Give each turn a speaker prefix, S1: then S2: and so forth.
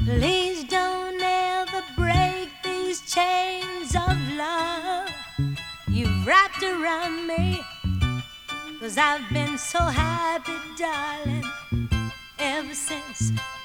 S1: Please don't ever break these chains of love you've wrapped around me. 'Cause I've been so happy, darling, ever since